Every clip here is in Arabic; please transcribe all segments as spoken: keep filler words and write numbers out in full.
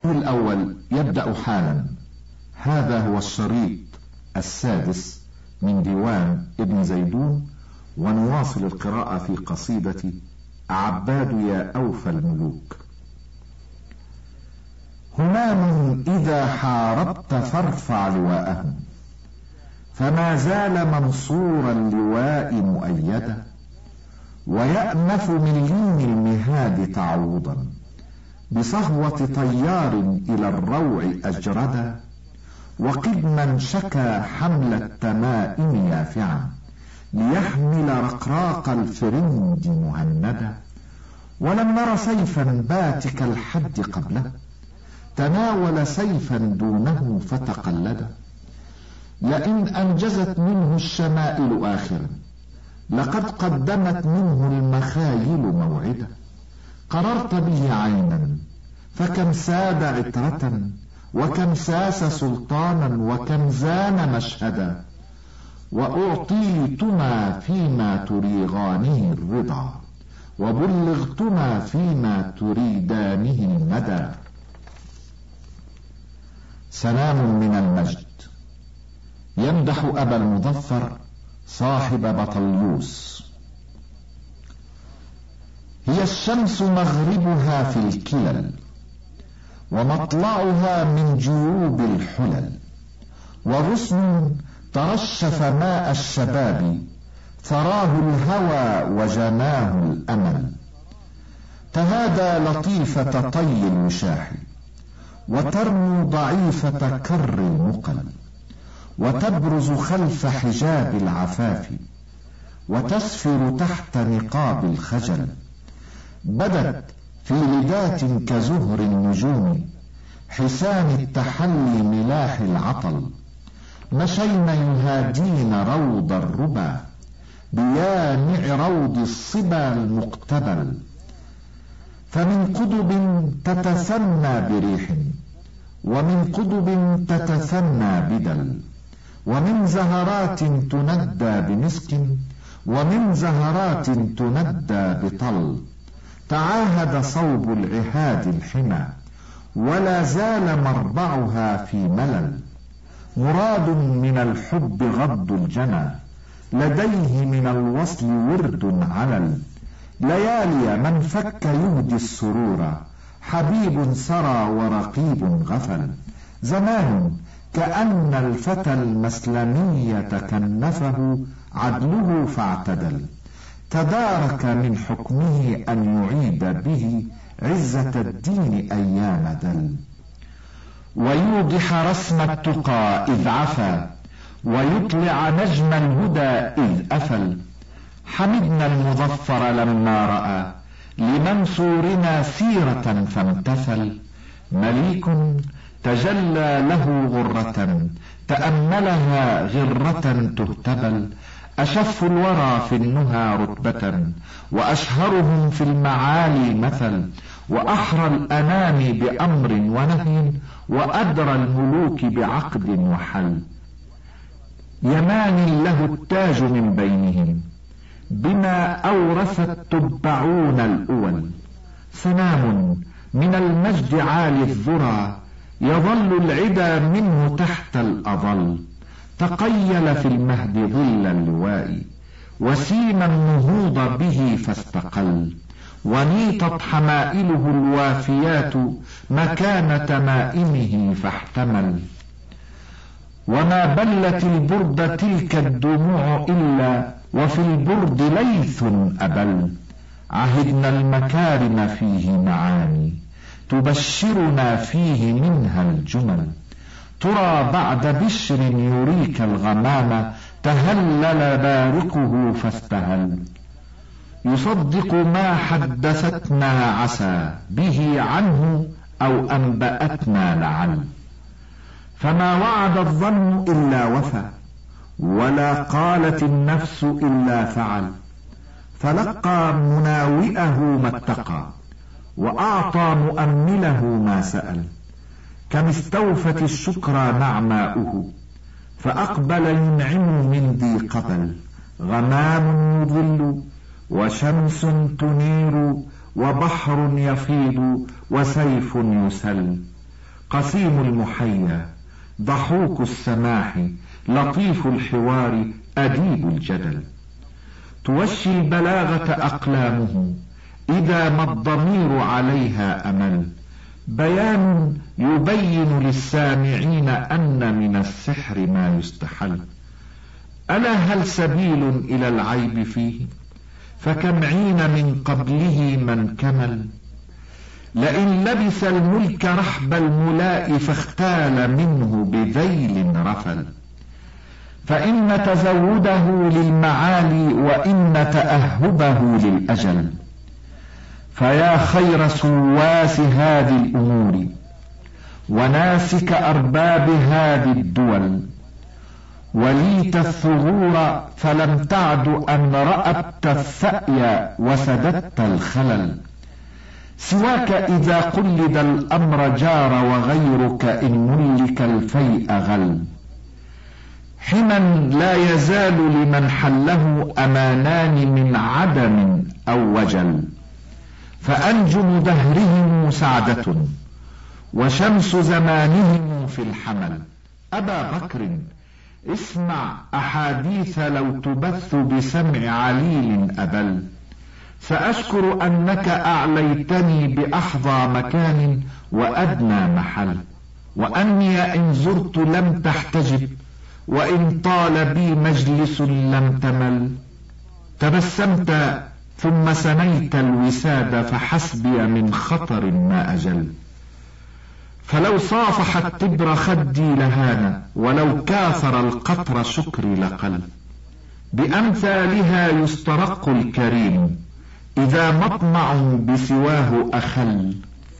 الأول يبدأ حالا. هذا هو الشريط السادس من ديوان ابن زيدون، ونواصل القراءة في قصيدة عباد يا أوفى الملوك. همام إذا حاربت فارفع لواءهم، فما زال منصور اللواء مؤيدا، ويأنف من لين المهاد تعوضا، بصهوة طيار إلى الروع أجردا، وقدما شكا حمل التمائم يافعا، ليحمل رقراق الفرنج مهندا. ولم نر سيفا باتك الحد قبله، تناول سيفا دونه فتقلدا. لئن أنجزت منه الشمائل آخرا، لقد قدمت منه المخايل موعدا. قررت به عينا فكم ساد عترة، وكم ساس سلطانا، وكم زان مشهدا. وأعطيتما فيما تريغانه الرضا، وبلغتما فيما تريدانه المدى. سلام من المجد. يمدح أبا المظفر صاحب بطليوس. هي الشمس مغربها في الكلل، ومطلعها من جيوب الحلل، وغصن ترشف ماء الشباب، ثراه الهوى وجناه الأمل. تهادى لطيفة طي الوشاح، وترمو ضعيفة كر المقل، وتبرز خلف حجاب العفاف، وتسفر تحت نقاب الخجل. بدت في لدات كزهر النجوم، حسان التحلي ملاح العطل. مشينا يهادين روض الربا، بيانع روض الصبا المقتبل. فمن قضب تتثنى بريح، ومن قضب تتثنى بدل، ومن زهرات تندى بمسك، ومن زهرات تندى بطل. تعاهد صوب العهاد الحمى، ولا زال مربعها في ملل. مراد من الحب غض الجنى، لديه من الوصل ورد علل. ليالي من فك يهدي السرور، حبيب سرى ورقيب غفل. زمان كأن الفتى المسلمي تكنفه عدله فاعتدل. تدارك من حكمه أن يعيد به عزة الدين أيام دل. ويوضح رسم التقى إذ عفا، ويطلع نجم الهدى إذ أفل. حمدنا المظفر لما رأى لمنصورنا سيرة فامتثل. مليك تجلى له غرة، تأملها غرة تهتبل. أشف الورى في النهى رتبة، وأشهرهم في المعالي مثل. وأحرى الأنام بأمر ونهي، وأدرى الملوك بعقد وحل. يمان له التاج من بينهم، بما أورث التبعون الأول. سنام من المجد عالي الذرى، يظل العدا منه تحت الأظل. تقيل في المهد ظل اللواء، وسيم النهوض به فاستقل. ونيطت حمائله الوافيات مكان تمائمه فاحتمل. وما بلت البرد تلك الدموع إلا، وفي البرد ليث أبل. عهدنا المكارم فيه معاني، تبشرنا فيه منها الجمل. ترى بعد بشر يريك الغمام، تهلل بارقه فاستهل. يصدق ما حدثتنا عسى به عنه، أو أنبأتنا لعل. فما وعد الظن إلا وفى، ولا قالت النفس إلا فعل. فلقى مناوئه ما اتقى، وأعطى مؤمله ما سأل. كم استوفت الشكرى نعماؤه، فأقبل ينعم من ذي قبل. غمام يظل، وشمس تنير، وبحر يفيض، وسيف يسل. قسيم المحيا، ضحوك السماح، لطيف الحوار، أديب الجدل. توشي البلاغة أقلامه إذا ما الضمير عليها أمل، بيان يبين للسامعين أن من السحر ما يستحل. ألا هل سبيل إلى العيب فيه؟ فكم عين من قبله من كمل. لئن لبس الملك رحب الملاء فاختال منه بذيل رفل. فإن تزوده للمعالي وإن تأهبه للأجل. فيا خير سواس هذه الأمور وناسك أرباب هذه الدول، وليت الثغور فلم تعد أن رأبت الثأي وسددت الخلل. سواك إذا قلد الأمر جار وغيرك إن ملك الفيء غل. حما لا يزال لمن حله أمانان من عدم أو وجل. فأنجم دهرهم سعدة وشمس زمانهم في الحمل. أبا بكر اسمع أحاديث لو تبث بسمع عليل أبل. سأشكر أنك أعليتني بأحظى مكان وأدنى محل، وأني إن زرت لم تحتجب، وإن طال بي مجلس لم تمل. تبسمت ثم سنيت الوساد فحسبي من خطر ما أجل. فلو صافح التبر خدي لهان، ولو كاثر القطر شكري لقل. بأمثالها يسترق الكريم إذا مطمع بسواه أخل.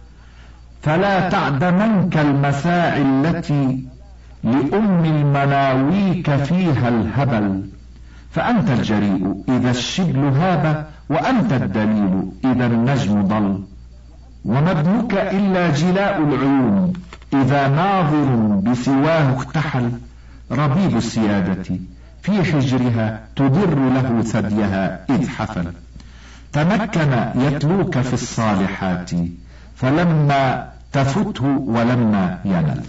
فلا تعدمنك المساعي التي لأم المناويك فيها الهبل. فأنت الجريء إذا الشبل هاب، وأنت الدليل إذا النجم ضل. وما ابنك إلا جلاء العيون إذا ناظر بسواه اكتحل. ربيب السيادة في حجرها تدر له ثديها إذ حفل. تمكن يتلوك في الصالحات فلما تفته ولما ينل.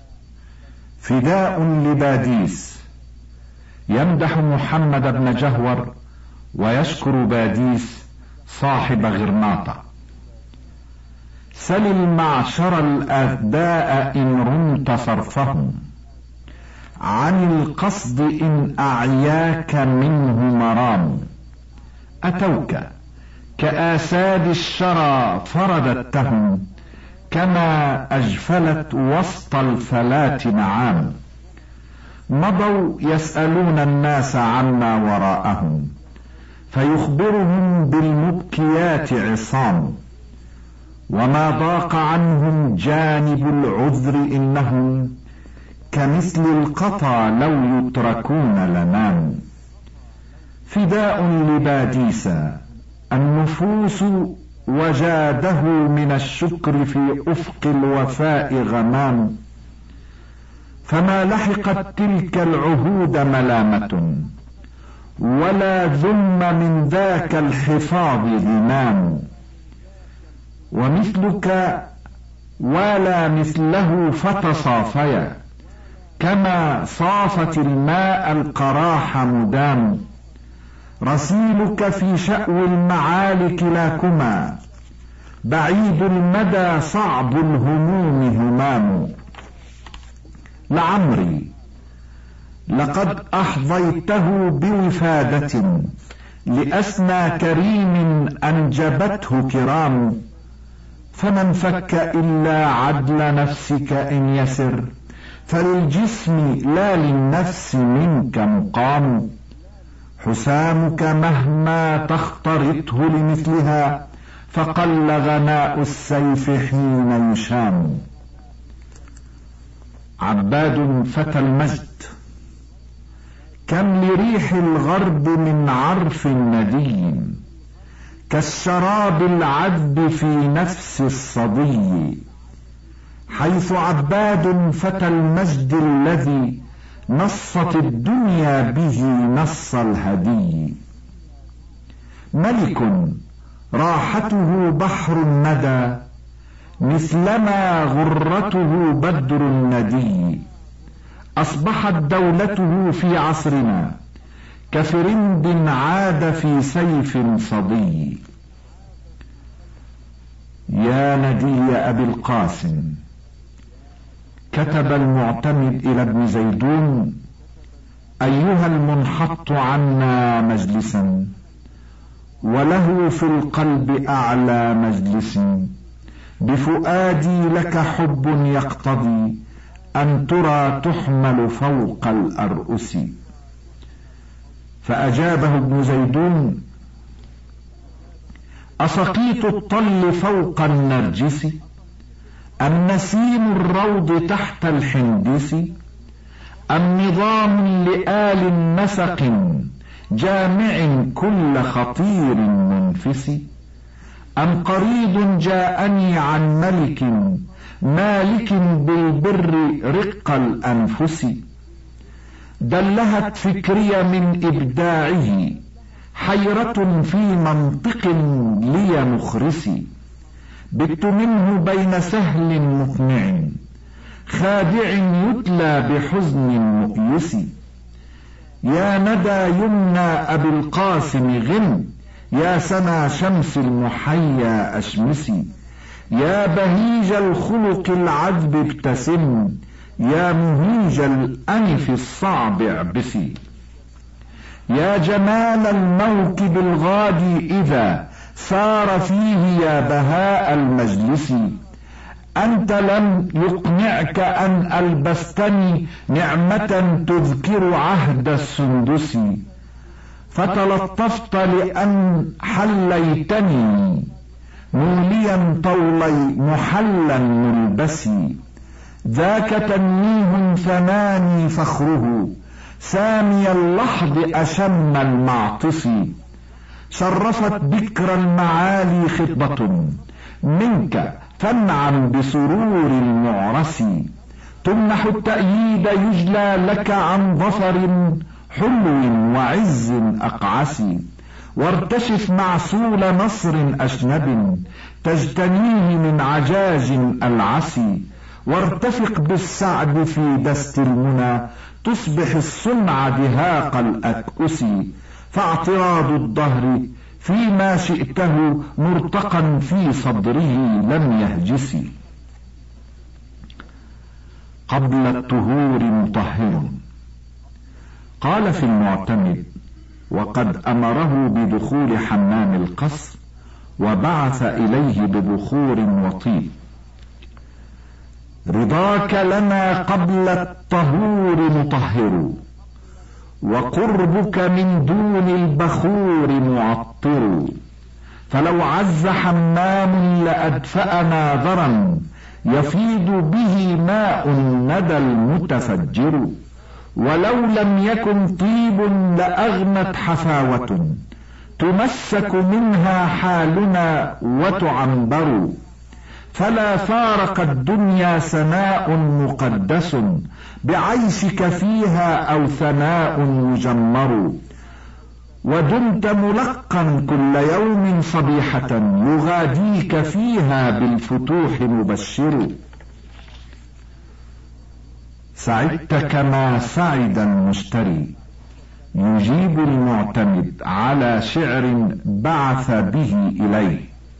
فداء لباديس يمدح محمد بن جهور ويشكر باديس صاحب غرناطة. سل المعشر الأذداء إن رمت صرفهم، عن القصد إن أعياك منه مرام. أتوك كآساد الشرى فرددتهم، كما أجفلت وسط الفلات نعام. مضوا يسألون الناس عما وراءهم، فيخبرهم بالمبكيات عصام. وما ضاق عنهم جانب العذر إنهم كمثل القطا لو يتركون لنام. فداء لباديس النفوس وجاده من الشكر في أفق الوفاء غمام. فما لحقت تلك العهود ملامة، ولا ذم من ذاك الحفاظ ذمام. ومثلك ولا مثله فتصافيا، كما صافت الماء القراح مدام. رسيلك في شأو المعالي كلاكما، بعيد المدى صعب الهموم همام. لعمري لقد أحظيته بوفادة لأسنى كريم أنجبته كرام. فمن فك إلا عدل نفسك إن يسر، فللجسم لا للنفس منك مقام. حسامك مهما تخترطه لمثلها، فقل غناء السيف حين يشام. عباد فتى المجد كم لريح الغرب من عرف ندي، كالشراب العذب في نفس الصدي. حيث عباد فتى المجد الذي نصت الدنيا به نص الهدي. ملك راحته بحر الندى مثلما غرته بدر الندي. أصبحت دولته في عصرنا كفرند عاد في سيف صدي. يا ندي أبي القاسم، كتب المعتمد إلى ابن زيدون: أيها المنحط عنا مجلسا، وله في القلب أعلى مجلس، بفؤادي لك حب يقتضي أن ترى تحمل فوق الأرؤس. فأجابه ابن زيدون: أسقيط الطل فوق النرجس، أم نسيم الروض تحت الحندس، أم نظام لآل نسق جامع كل خطير منفس، أم قريض جاءني عن ملك مالك بالبر رق الأنفس، دلهت فكري من إبداعه حيرة في منطق لي مخرس، بت منه بين سهل مقنع خادع يتلى بحزن مؤيس. يا ندى يمنى أبي القاسم غن، يا سما شمس المحيا أشمسي، يا بهيج الخلق العذب ابتسم، يا مهيج الأنف الصعب اعبسي. يا جمال الموكب الغادي إذا سار فيه يا بهاء المجلس، أنت لم يقنعك أن ألبستني نعمة تذكر عهد السندس، فتلطفت لأن حليتني موليا طولي محلا ملبسي. ذاك تنيه ثماني فخره سامي اللحظ أشم المعطس، شرفت بكر المعالي خطبة منك تنعم بسرور المعرس، تمنح التأييد يجلى لك عن ظفر حلو وعز أقعس، وارتشف معسول نصر أشنب تجتنيه من عجاج العس، وارتفق بالسعد في دست المنى تصبح الصنع دهاق الأكؤس، فاعتراض الدهر فيما شئته مرتقا في صدره لم يهجس. قبل الطهور مطهر، قال في المعتمد: وقد أمره بدخول حمام القصر وبعث إليه ببخور وطيب. رضاك لنا قبل الطهور مطهر، وقربك من دون البخور معطر، فلو عز حمام لأدفأ ناظرا يفيض به ماء الندى المتفجر، ولو لم يكن طيب لأغنت حفاوة تمسك منها حالنا وتعنبر، فلا فارق الدنيا سماء مقدس بعيشك فيها أو ثناء مجمر، ودمت ملقا كل يوم صبيحة يغاديك فيها بالفتوح مبشر. سعدت كما سعد المشتري، يجيب المعتمد على شعر بعث به إليه: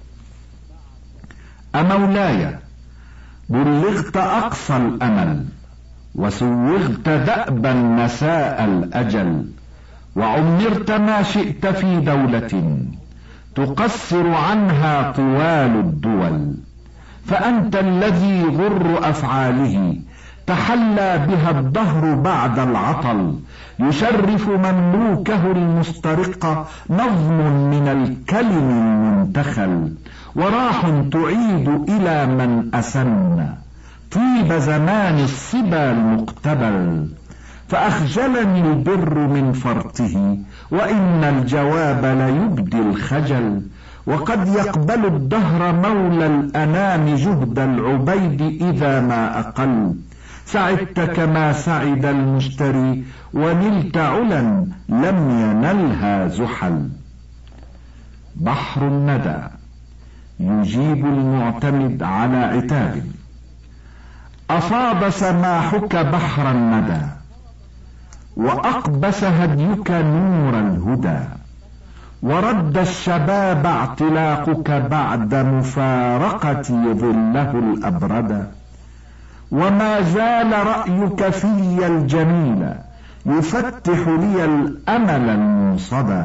أمولاي، بلغت أقصى الأمل، وسوغت دأبا مساء الأجل، وعمرت ما شئت في دولة تقصر عنها طوال الدول، فأنت الذي غر أفعاله تحلى بها الدهر بعد العطل، يشرف مملوكه المسترق نظم من الكلم المنتخل، وراح تعيد إلى من أسن طيب زمان الصبا المقتبل، فأخجلني البر من فرطه، وإن الجواب ليبدي الخجل، وقد يقبل الدهر مولى الأنام جهد العبيد إذا ما أقل. سعدت كما سعد المشتري، ونلت علا لم ينلها زحل. بحر الندى يجيب المعتمد على عتاب. أفاض سماحك بحر الندى، وأقبس هديك نور الهدى، ورد الشباب اعتلاقك بعد مفارقتي ظله الأبرد، وما زال رأيك في الجميل يفتح لي الأمل المنصدى،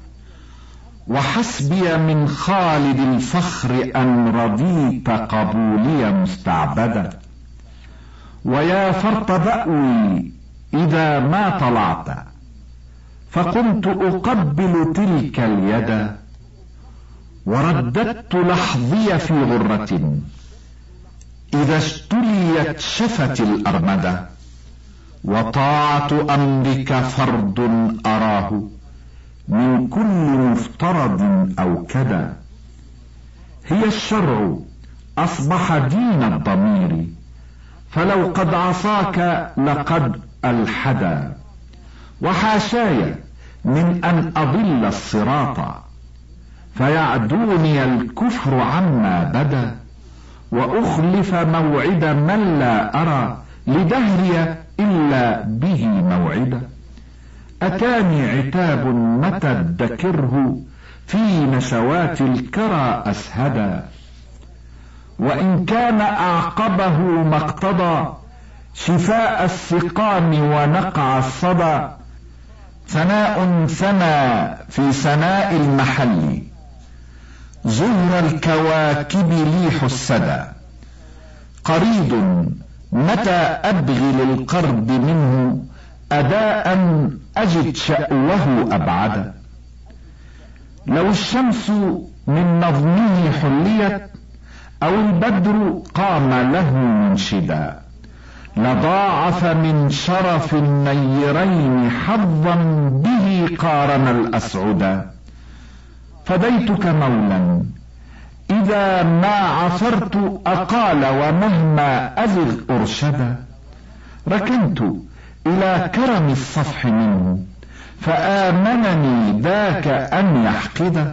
وحسبي من خالد الفخر أن رضيت قبولي مستعبدا. ويا فرط بأوي إذا ما طلعت، فقمت أقبل تلك اليد، ورددت لحظي في غرة إذا استليت شفت الأرمدة. وطاعة أمرك فرض أراه من كل مفترض أوكدا، هي الشرع أصبح دين الضمير، فلو قد عصاك لقد ألحدا. وحاشاي من أن أضل الصراط، فيعدوني الكفر عما بدا، وأخلف موعد من لا أرى لدهري إلا به موعدا. أتاني عتاب متى ادكره في نشوات الكرى أسهدا، وإن كان أعقبه ما اقتضى شفاء السقام ونقع الصدى. ثناء ثنى في سناء المحل، زهر الكواكب ليح السدى. قريد متى أبغي للقرب منه أداء أجد شأوه أبعدا. لو الشمس من نظمه حليت، أو البدر قام له منشدا، لضاعف من شرف النيرين حظا به قارن الأسعدا. فديتك مولا إذا ما عثرت أقال، ومهما أزغ أرشدا. ركنت إلى كرم الصفح منه، فآمنني ذاك أن يحقدا.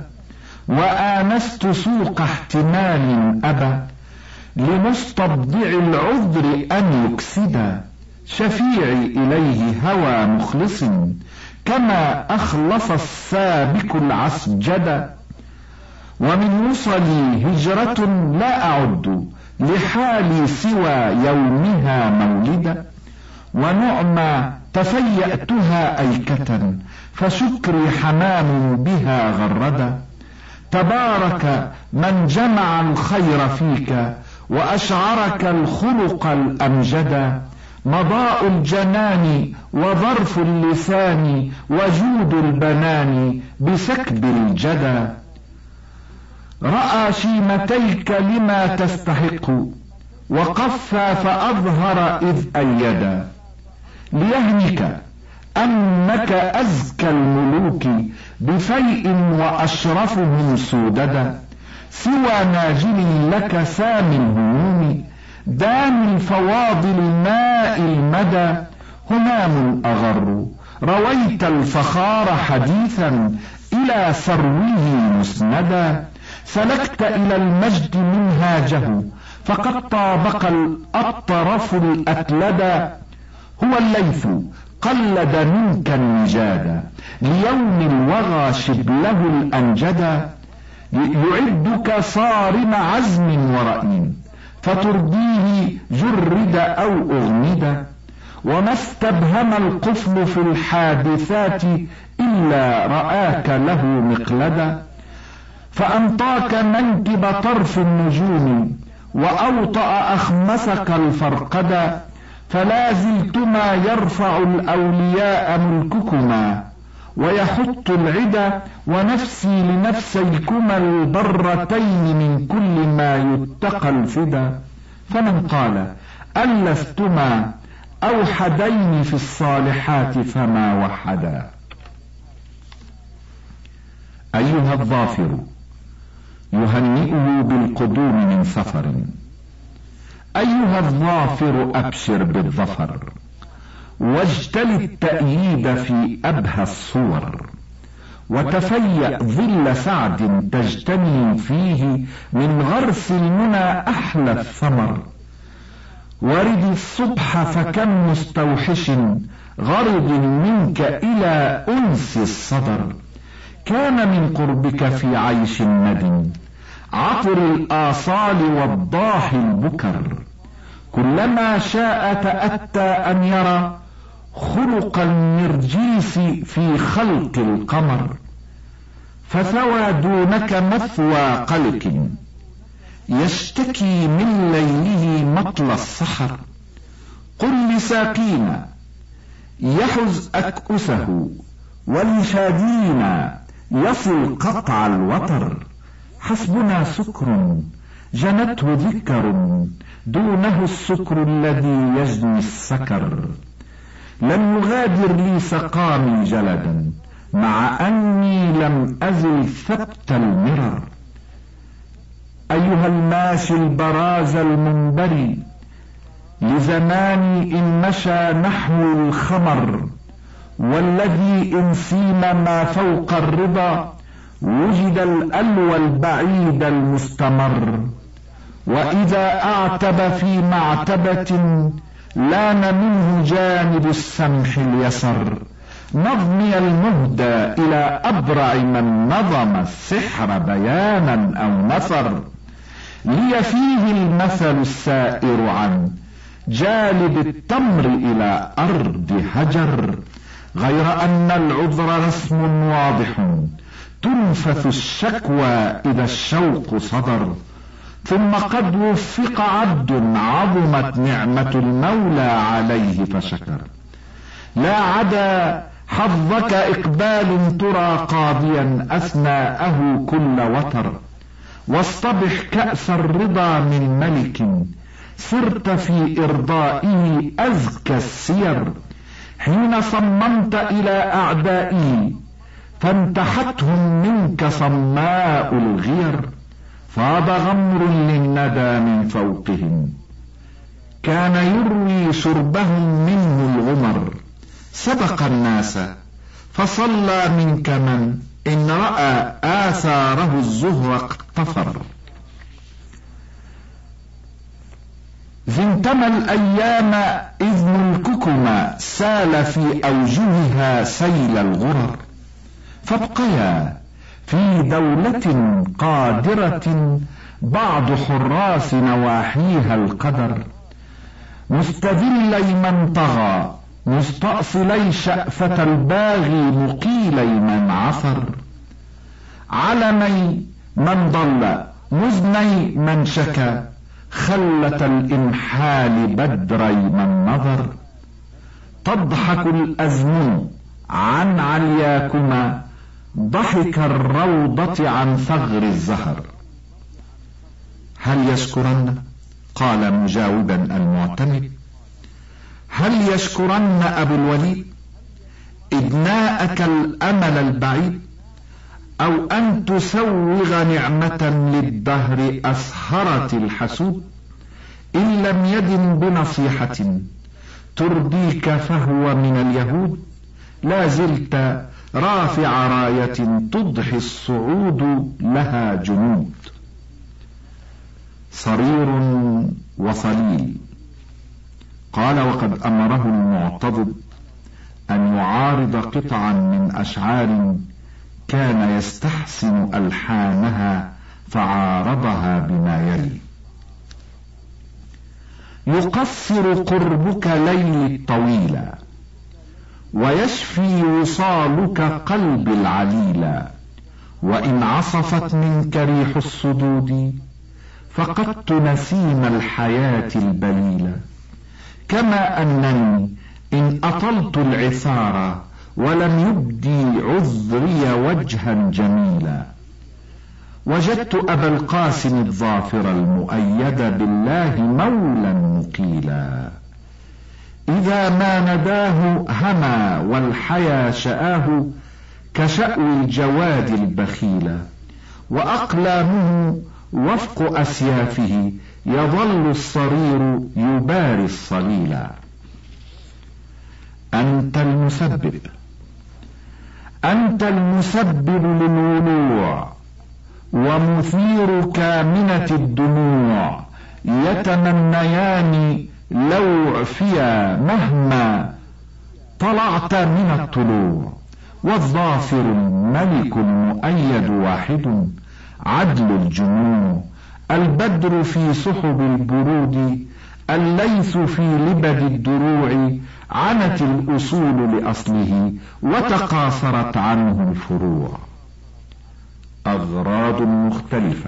وآنست سوق احتمال أبى لمستبضع العذر أن يكسدا. شفيعي إليه هوى مخلص كما أخلص السابق العسجدا. ومن وصلي هجرة لا أعد لحالي سوى يومها مولدا. ونعمى تفيأتها أيكة، فشكري حمام بها غردا. تبارك من جمع الخير فيك، وأشعرك الخلق الأمجدا. مضاء الجنان وظرف اللسان، وجود البنان بسكب الجدا. رأى شيمتيك لما تستحق، وقفى فأظهر إذ أيدا. ليهنك أنك أزكى الملوك بفيء وأشرفهم سوددا. سوى ناجل لك سامي الهموم، دام الفواضل ماء المدى. همام أغر رويت الفخار حديثا إلى سروه مسندا. سلكت إلى المجد منهاجه، فقد طابق الأطرف الأتلدا. هو الليث قلد منك النجادا، ليوم الوغى شبله الأنجدا. يعدك صارم عزم ورأي، فترضيه جرد أو أغمدا. وما استبهم القفل في الحادثات إلا رآك له مقلدا. فأنطاك منكب طرف النجوم، وأوطأ أخمسك الفرقدا. فلا زلتما يرفع الأولياء ملككما، ويحط العدا. ونفسي لنفسيكما البرتين من كل ما يتقى الفدا. فمن قال ألستما أوحدين في الصالحات فما وحدا. أيها الظافر يهنئه بالقدوم من سفر. أيها الظافر أبشر بالظفر، واجتل التأييد في أبهى الصور. وتفيأ ظل سعد تجتني فيه من غرس المنى أحلى الثمر. ورد الصبح فكم مستوحش غرض منك إلى أنس الصدر. كان من قربك في عيش الندم عطر الآصال والضاح البكر. كلما شاء تأتى أن يرى خلق النرجيس في خلق القمر. فثوى دونك مثوى قلق يشتكي من ليله مطل السحر. قل لساقينا يحز أكؤسه ولشادينا يصل قطع الوتر. حسبنا سكر جنته ذكر دونه السكر الذي يجني السكر. لم يغادر لي سقامي جلدا مع أني لم أزل ثبت المرر. أيها الماشي البراز المنبري لزماني إن مشى نحو الخمر. والذي إن سيم ما فوق الرضا وجد الألوى البعيد المستمر. وإذا أعتب في معتبة لان منه جانب السمح اليسر. نظمي المهدى إلى أبرع من نظم السحر بيانا أو نثر. لي فيه المثل السائر عن جالب التمر إلى أرض هجر. غير أن العذر رسم واضح تنفث الشكوى إذا الشوق صدر. ثم قد وفق عبد عظمت نعمة المولى عليه فشكر. لا عدا حظك إقبال ترى قاضيا أثناءه كل وتر. واصطبح كأس الرضا من ملك سرت في إرضائه أزكى السير. حين صممت إلى أعدائه فانتحتهم منك صماء الغير. فاض غمر للندى من فوقهم كان يروي شربهم منه الغمر. سبق الناس فصلى منك من إن رأى آثاره الزهر اقتفر. زنتم الأيام إذ ملككما سال في أوجهها سيل الغرر. فابقيا في دولة قادرة بعض حراس نواحيها القدر. مستذلي من طغى مستأصلي شأفة الباغي مقيلي من عثر. علمي من ضل مزني من شكا خلة الإنحال بدري من نظر. تضحك الأزمن عن علياكما ضحك الروضة عن ثغر الزهر. هل يشكرن؟ قال مجاوبا المعتمد. هل يشكرن أبو الوليد إدناءك الأمل البعيد أو أن تسوغ نعمة للدهر أسهرت الحسود؟ إن لم يدن بنصيحة ترضيك فهو من اليهود. لا زلت رافع راية تضحي الصعود لها جنود. صرير وصليل. قال وقد أمره المعتضد أن يعارض قطعا من أشعار كان يستحسن ألحانها فعارضها بما يلي. يقصر قربك ليلي الطويلا ويشفي وصالك قلب العليلا. وإن عصفت منك ريح الصدود فقدت نسيم الحياة البليلة. كما أنني إن أطلت العثار ولم يبدي عذري وجها جميلا. وجدت أبا القاسم الظافر المؤيد بالله مولا مقيلا. إذا ما نداه هما والحيا شآه كشأو الجواد البخيلا. وأقلامه وفق أسيافه يظل الصرير يباري الصليلا. أنت المسبب أنت المسبب للولوع ومثير كامنة الدموع، يتمنيان لو عفيا مهما طلعت من الطلوع. والظافر الملك المؤيد واحد، عدل الجموع البدر في سحب البرود، الليث في لبد الدروع، عنت الأصول لأصله وتقاصرت عنه الفروع. أغراض مختلفة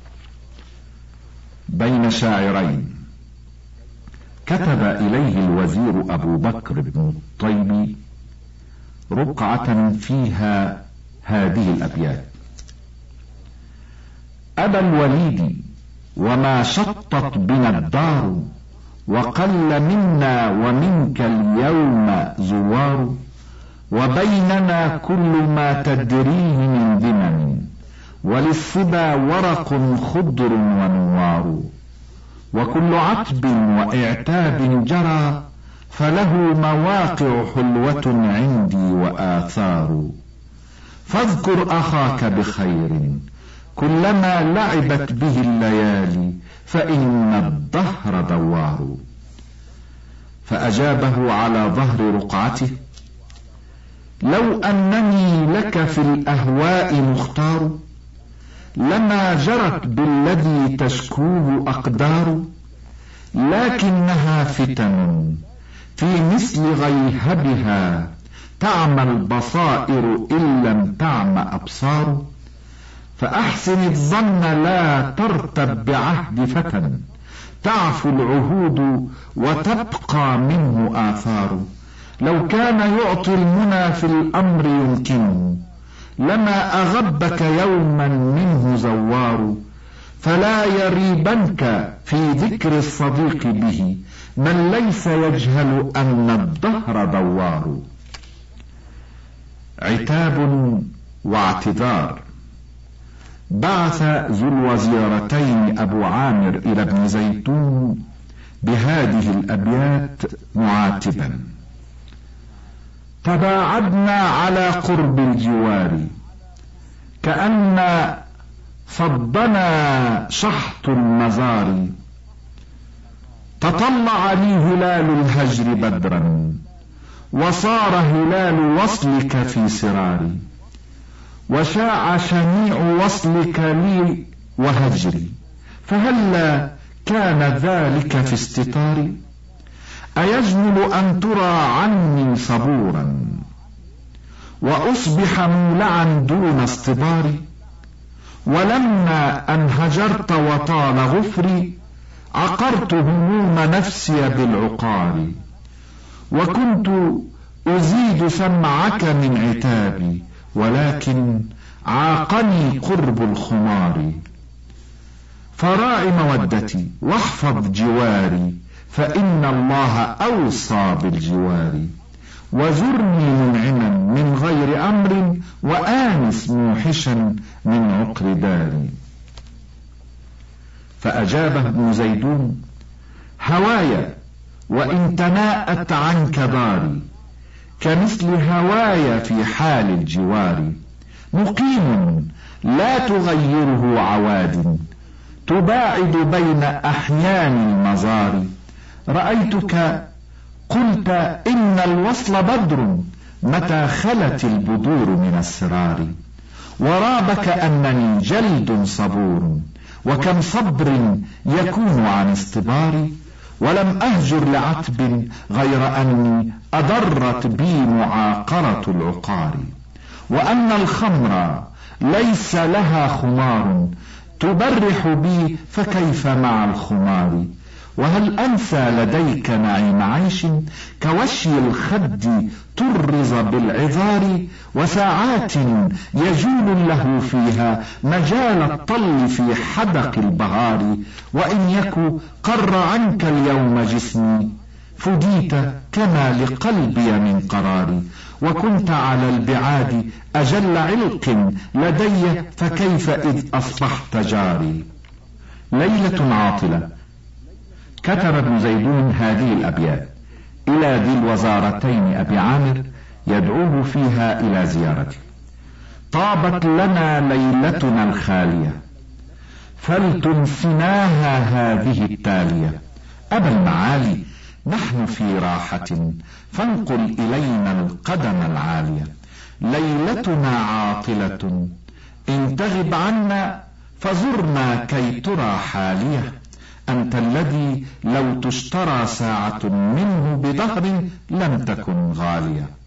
بين شاعرين. كتب إليه الوزير أبو بكر بن الطيب رقعة فيها هذه الأبيات: أبا الوليد وما شطت بنا الدار، وقل منا ومنك اليوم زوار، وبيننا كل ما تدريه من ذمم، وللصبا ورق خضر ونوار، وكل عتب واعتاب جرى، فله مواقع حلوة عندي وآثار. فاذكر أخاك بخير كلما لعبت به الليالي، فإن الدهر دوار. فأجابه على ظهر رقعته: لو أنني لك في الأهواء مختار، لما جرت بالذي تشكوه أقدار، لكنها فتن في مثل غيهبها، تعمى البصائر إن لم تعم أبصار. فأحسن الظن لا ترتب بعهد فتى، تعفو العهود وتبقى منه آثار. لو كان يعطي المنى في الأمر يمكنه، لما أغبك يوما منه زوار. فلا يريبنك في ذكر الصديق به، من ليس يجهل أن الدهر دوار. عتاب واعتذار. بعث ذو الوزيرتين أبو عامر إلى ابن زيتون بهذه الأبيات معاتبا: تباعدنا على قرب الجوار، كأن صدنا شحط المزار. تطلع لي هلال الهجر بدرا، وصار هلال وصلك في سراري. وشاع شنيع وصلك لي وهجري، فهلا كان ذلك في استطاري. أيجمل أن ترى عني صبورا، وأصبح مولعا دون اصطباري. ولما أن هجرت وطال غفري، عقرت هموم نفسي بالعقار. وكنت أزيد سمعك من عتابي، ولكن عاقني قرب الخمار. فراع مودتي واحفظ جواري، فإن الله أوصى بالجوار. وزرني منعما من غير أمر، وآنس موحشا من عقر داري. فأجابه ابن زيدون: هوايا وإن تناءت عنك داري، كمثل هوايا في حال الجوار. مقيم لا تغيره عواد، تباعد بين أحيان المزار. رأيتك قلت إن الوصل بدر، متى خلت البدور من السرار. ورابك أنني جلد صبور، وكم صبر يكون عن اصطبار. ولم أهجر لعتب غير أني أضرت بي معاقرة العقار. وأن الخمر ليس لها خمار، تبرح بي فكيف مع الخمار. وهل أنسى لديك نعيم عيش، كوشي الخد طرز بالعذار. وساعات يجول له فيها مجال الطل في حدق البهار. وإن يك قر عنك اليوم جسمي، فديت كما لقلبي من قرار. وكنت على البعاد أجل علق لدي، فكيف إذ أصبحت جاري. ليلة عاطلة. كتب ابن زيدون هذه الأبيات إلى ذي الوزارتين أبي عامر، يدعوه فيها إلى زيارته. طابت لنا ليلتنا الخالية، فلتنسناها هذه التالية. أبا المعالي نحن في راحة، فانقل إلينا القدم العالية. ليلتنا عاطلة، إن تغب عنا فزرنا كي ترى حالية. أنت الذي لو تشترى ساعة منه بدهر لم تكن غالية.